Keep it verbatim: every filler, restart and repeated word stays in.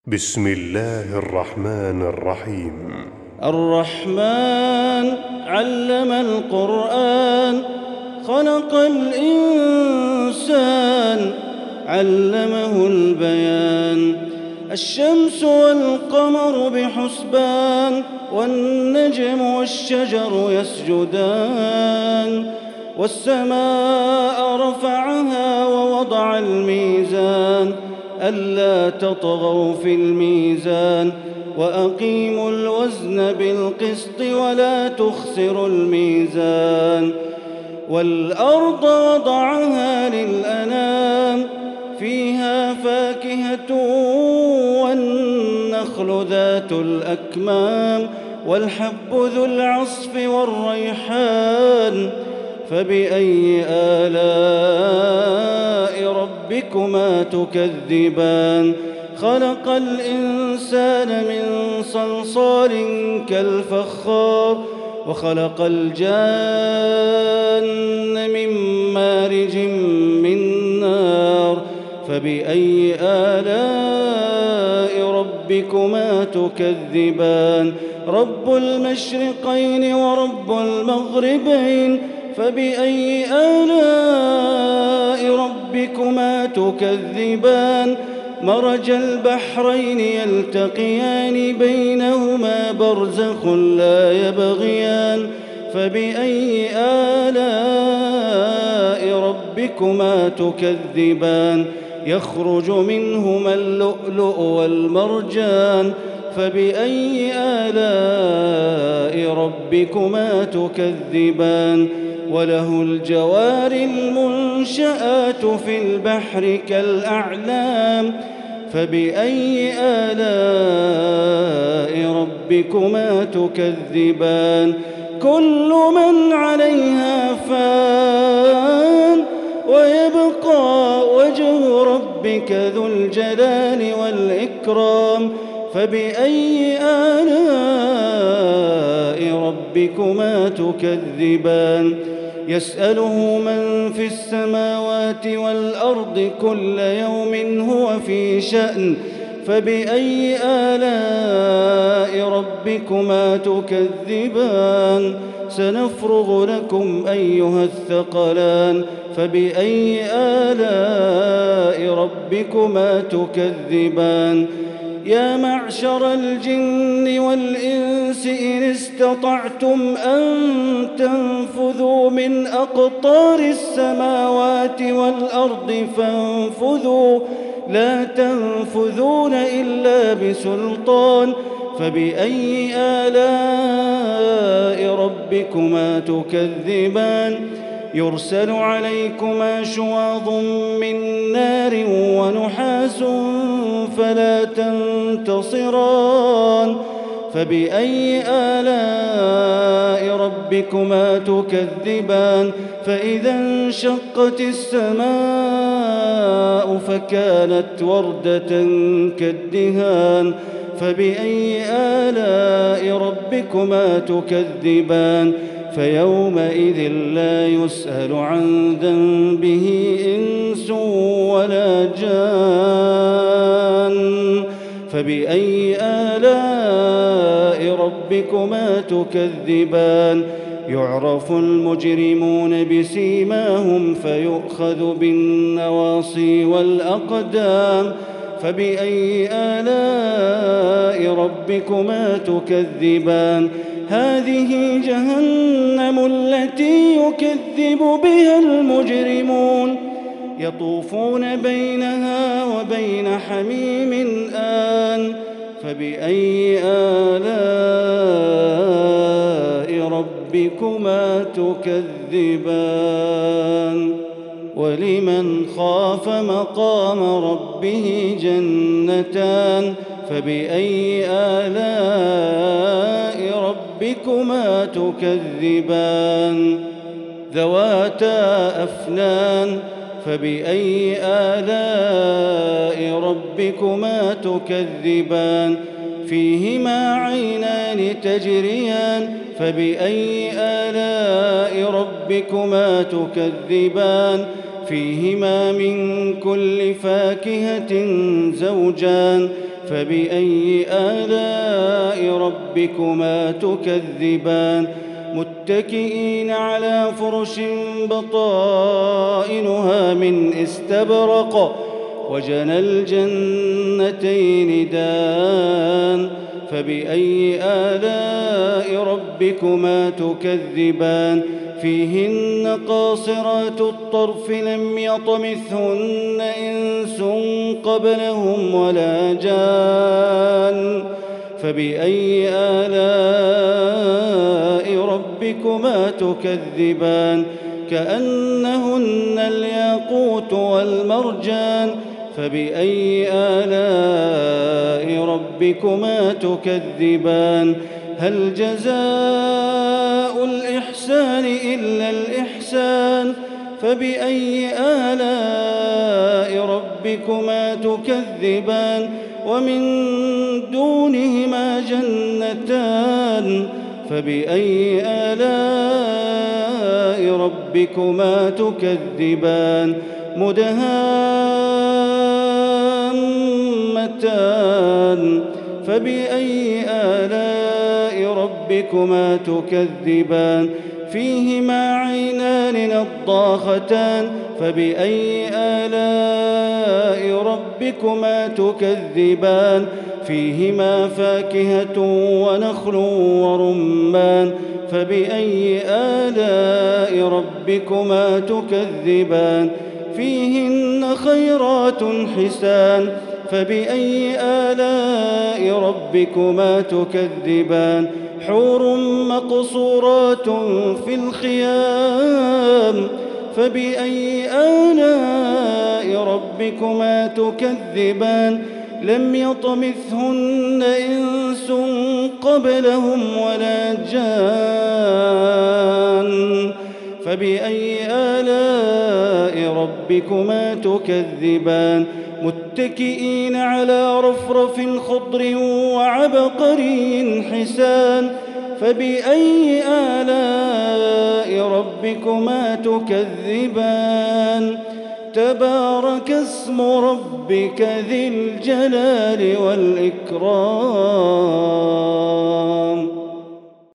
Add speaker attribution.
Speaker 1: بسم الله الرحمن الرحيم.
Speaker 2: الرحمن علم القرآن، خلق الإنسان علمه البيان. الشمس والقمر بحسبان، والنجم والشجر يسجدان. والسماء رفعها ووضع الميزان، ألا تطغوا في الميزان، وأقيموا الوزن بالقسط ولا تخسروا الميزان. والأرض وضعها للأنام، فيها فاكهة والنخل ذات الأكمام، والحب ذو العصف والريحان. فبأي آلاء ربكما تكذبان؟ خلق الإنسان من صلصال كالفخار، وخلق الجان من مارج من نار. فبأي آلاء ربكما تكذبان؟ رب المشرقين ورب المغربين، فبأي آلاء ربكما تكذبان؟ مرج البحرين يلتقيان، بينهما برزخ لا يبغيان. فبأي آلاء ربكما تكذبان؟ يخرج منهما اللؤلؤ والمرجان. فبأي آلاء ربكما تكذبان؟ وله الجوار المنشآت في البحر كالأعلام. فبأي آلاء ربكما تكذبان؟ كل من عليها فان، ويبقى وجه ربك ذو الجلال والإكرام. فبأي آلاء ربكما تكذبان؟ يسأله من في السماوات والأرض، كل يوم هو في شأن. فبأي آلاء ربكما تكذبان؟ سنفرغ لكم أيها الثقلان. فبأي آلاء ربكما تكذبان؟ يا معشر الجن والإنس، إن استطعتم أن تنفذوا من أقطار السماوات والأرض فانفذوا، لا تنفذون إلا بسلطان. فبأي آلاء ربكما تكذبان؟ يرسل عليكما شواظ من نار ونحاس فلا تنتصران. فبأي آلاء ربكما تكذبان؟ فإذا انشقت السماء فكانت وردة كالدهان. فبأي آلاء ربكما تكذبان؟ فيومئذ لا يسأل عن ذنبه إنس ولا جان. فبأي آلاء ربكما تكذبان؟ يعرف المجرمون بسيماهم، فيؤخذ بالنواصي والأقدام. فبأي آلاء ربكما تكذبان؟ هذه جهنم التي يكذب بها المجرمون، يطوفون بينها وبين حميم آن. فبأي آلاء ربكما تكذبان؟ ولمن خاف مقام ربه جنتان. فبأي آلاء ربكما تكذبان؟ ذواتا أفنان. فبأي آلاء ربكما تكذبان؟ فيهما عينان تجريان. فبأي آلاء ربكما تكذبان؟ فيهما من كل فاكهة زوجان فبأي آلاء ربكما تكذبان متكئين على فرش بطائنها من استبرق وجنى الجنتين دان فبأي آلاء ربكما تكذبان فيهن قاصرات الطرف لم يطمثهن إنس قبلهم ولا جان فبأي آلاء ربكما تكذبان كأنهن الياقوت والمرجان فبأي آلاء ربكما تكذبان هل جزاء الإحسان إلا الإحسان فبأي آلاء ربكما تكذبان ومن دونهما جنتان فبأي آلاء ربكما تكذبان مدهامتان فبأي آلاء ربكما تكذبان فيهما عينان نضاختان فبأي آلاء ربكما تكذبان فيهما فاكهة ونخل ورمان فبأي آلاء ربكما تكذبان فيهن خيرات حسان فبأي آلاء ربكما تكذبان حور مقصورات في الخيام فبأي آلاء ربكما تكذبان لم يطمثهن إنس قبلهم ولا جان فبأي آلاء ربكما تكذبان متكئين على رفرف خضر وعبقري حسان فبأي آلاء ربكما تكذبان تبارك اسم ربك ذي الجلال والإكرام